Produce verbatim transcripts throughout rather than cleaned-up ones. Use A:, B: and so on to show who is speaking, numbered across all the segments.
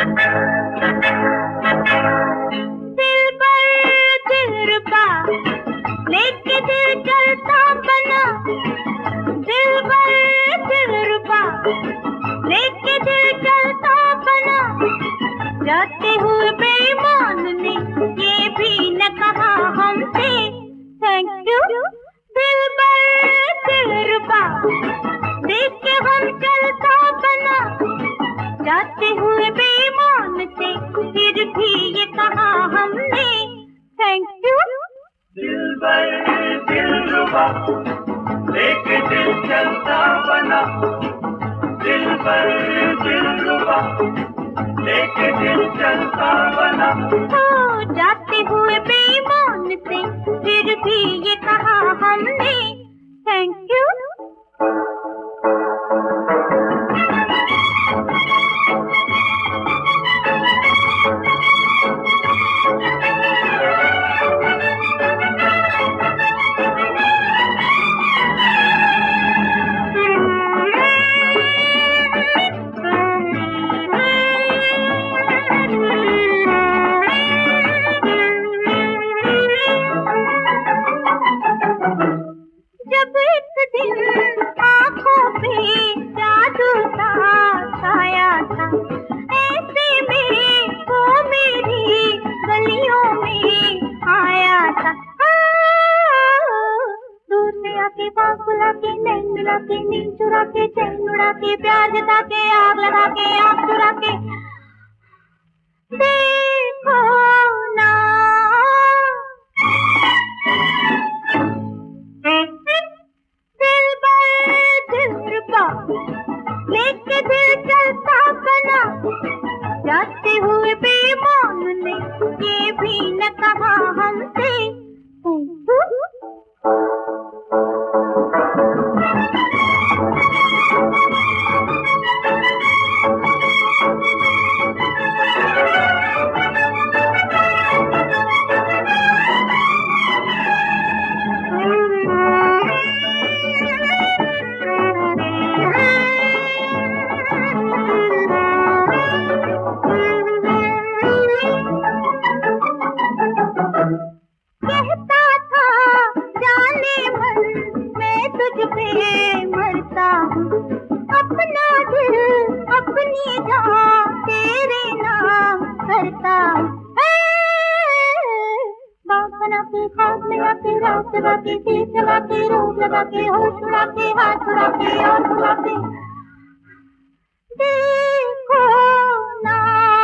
A: जाते हुए बेईमान ने ये भी न कहा हमसे थैंक यू दिलबर दिलरुबा, देख के हम चलता बना। जाते हुए बेईमान से फिर भी ये कहा हमने थैंक यू
B: दिलबर दिलरुबा, देख के दिल चलता बना। दिलबर दिलरुबा, लेके दिल चलता बना।
A: हो जाते हुए बेईमान से फिर भी ये कहा हमने थैंक यू। जब एक दिन आँखों पे जादू सा छाया था, ऐसे में वो मेरी गलियों में आया था। दूर से आके बाँस बुला के, नैन मिला के, नींद चुरा के, चैन उड़ा के, प्यार जता के, आग लगा के, आँख चुरा के देखो ना। लेके दिल चलता बना। जाते हुए बेईमान ने ये भी न कहा हमसे थैंक यू। कहता था जाने मन मैं तुझ पे मरता हूँ, अपना दिल अपनी जान तेरे नाम करता हूँ। बात बना के, खास लगा के, रात लगा के, तेज लगा के, रोज लगा के, होश उड़ा के, हाथ उड़ा के और उड़ा के देखो ना।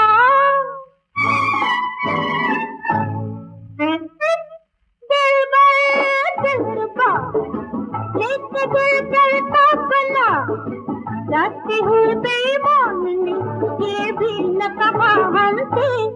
A: लेके दिल चलता बना। जाते हुए बेईमान ने ये भी न कहा हमसे